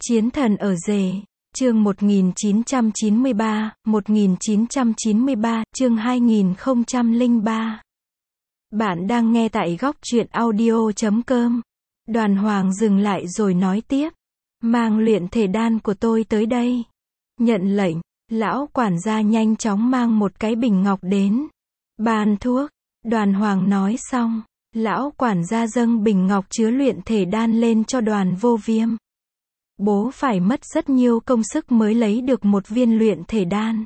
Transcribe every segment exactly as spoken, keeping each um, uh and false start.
Chiến thần ở rể, chương một nghìn chín trăm chín mươi ba, một nghìn chín trăm chín mươi ba, chương hai nghìn không trăm lẻ ba. Bạn đang nghe tại góc truyện audio chấm com. Đoàn Hoàng dừng lại rồi nói tiếp. Mang luyện thể đan của tôi tới đây. Nhận lệnh, lão quản gia nhanh chóng mang một cái bình ngọc đến. Ban thuốc, Đoàn Hoàng nói xong, lão quản gia dâng bình ngọc chứa luyện thể đan lên cho Đoàn Vô Viêm. Bố phải mất rất nhiều công sức mới lấy được một viên luyện thể đan.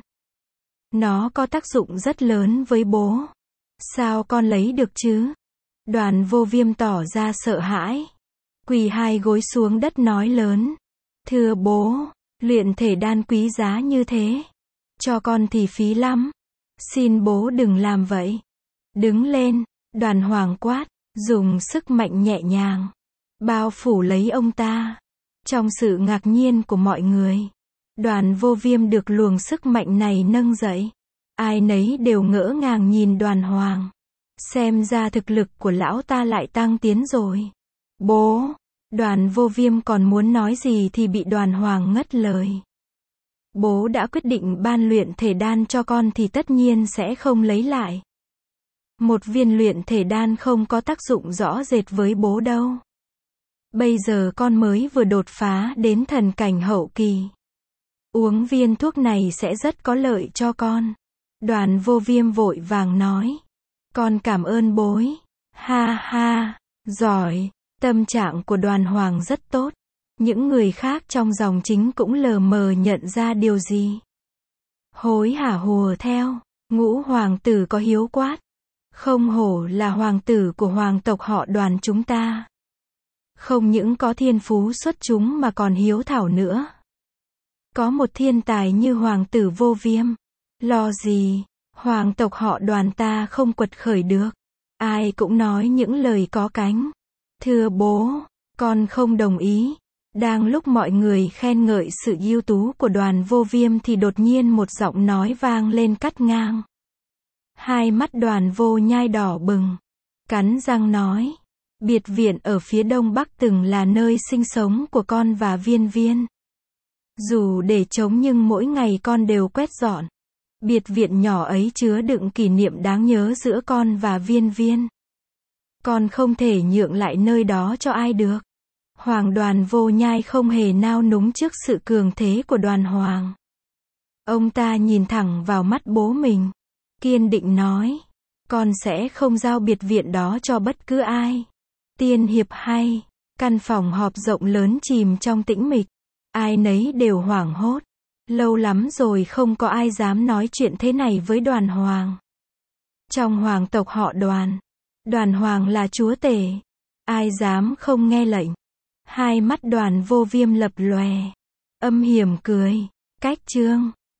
Nó có tác dụng rất lớn với bố. Sao con lấy được chứ? Đoàn Vô Viêm tỏ ra sợ hãi. Quỳ hai gối xuống đất nói lớn. Thưa bố, luyện thể đan quý giá như thế. Cho con thì phí lắm. Xin bố đừng làm vậy. Đứng lên, Đoàn Hoàng quát, dùng sức mạnh nhẹ nhàng. Bao phủ lấy ông ta. Trong sự ngạc nhiên của mọi người, Đoàn Vô Viêm được luồng sức mạnh này nâng dậy. Ai nấy đều ngỡ ngàng nhìn Đoàn Hoàng. Xem ra thực lực của lão ta lại tăng tiến rồi. Bố, Đoàn Vô Viêm còn muốn nói gì thì bị Đoàn Hoàng ngắt lời. Bố đã quyết định ban luyện thể đan cho con thì tất nhiên sẽ không lấy lại. Một viên luyện thể đan không có tác dụng rõ rệt với bố đâu. Bây giờ con mới vừa đột phá đến thần cảnh hậu kỳ. Uống viên thuốc này sẽ rất có lợi cho con. Đoàn Vô Viêm vội vàng nói. Con cảm ơn bối. Ha ha, giỏi. Tâm trạng của Đoàn Hoàng rất tốt. Những người khác trong dòng chính cũng lờ mờ nhận ra điều gì. Hối hả hùa theo. Ngũ hoàng tử có hiếu quát. Không hổ là hoàng tử của hoàng tộc họ Đoàn chúng ta. Không những có thiên phú xuất chúng mà còn hiếu thảo nữa. Có một thiên tài như hoàng tử Vô Viêm. Lo gì, hoàng tộc họ Đoàn ta không quật khởi được. Ai cũng nói những lời có cánh. Thưa bố, con không đồng ý. Đang lúc mọi người khen ngợi sự ưu tú của Đoàn Vô Viêm thì đột nhiên một giọng nói vang lên cắt ngang. Hai mắt Đoàn Vô Nhai đỏ bừng. Cắn răng nói. Biệt viện ở phía đông bắc từng là nơi sinh sống của con và Viên Viên. Dù để trống nhưng mỗi ngày con đều quét dọn. Biệt viện nhỏ ấy chứa đựng kỷ niệm đáng nhớ giữa con và Viên Viên. Con không thể nhượng lại nơi đó cho ai được. Hoàng Đoàn Vô Nhai không hề nao núng trước sự cường thế của Đoàn Hoàng. Ông ta nhìn thẳng vào mắt bố mình. Kiên định nói. Con sẽ không giao biệt viện đó cho bất cứ ai. Tiên hiệp hay. Căn phòng họp rộng lớn chìm trong tĩnh mịch. Ai nấy đều hoảng hốt. Lâu lắm rồi không có ai dám nói chuyện thế này với Đoàn Hoàng. Trong hoàng tộc họ Đoàn, Đoàn Hoàng là chúa tể. Ai dám không nghe lệnh. Hai mắt Đoàn Vô Viêm lập lòe. Âm hiểm cười. Cách chương.